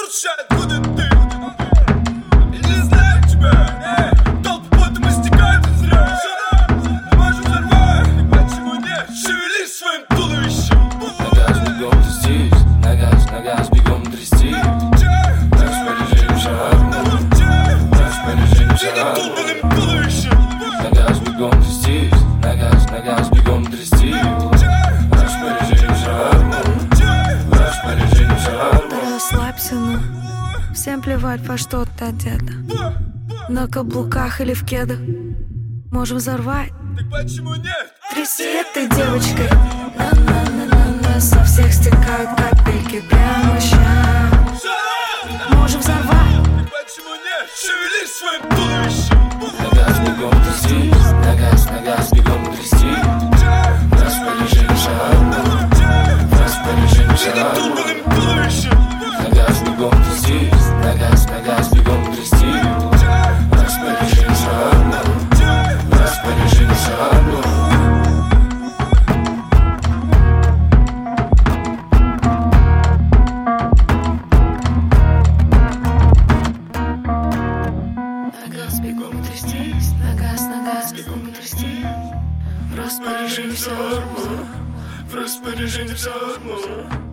Слушай, откуда ты? Я не знаю тебя. Толпы потом истекают зря. Можем взорвать, почему нет? Шевелись своим туловищем. На газ бегом трястись, на газ бегом трясти. Распоряжение шарму, распоряжение шарму. На газ бегом трястись, на газ бегом трясти. Распоряжение шарму, распоряжение шарму. Да расслабься, ну, всем плевать, во что ты одета. На каблуках или в кедах можем взорвать. Так почему нет? Тряси этой девочкой. На-на-на-на-на, со всех стекают капельки прямо щас. Можем взорвать. Так почему нет? Шевелись своим туловищем. На газ бегом трястись, на газ бегом трясти. Распоряжение шарму, распоряжение шарму. На газ бегом трястись, на газ бегом трясти. Распоряжение шарму, распоряжение шарму. На газ бегом трястись, на газ бегом трясти. В распоряжении вся армия, В распоряжении вся армия.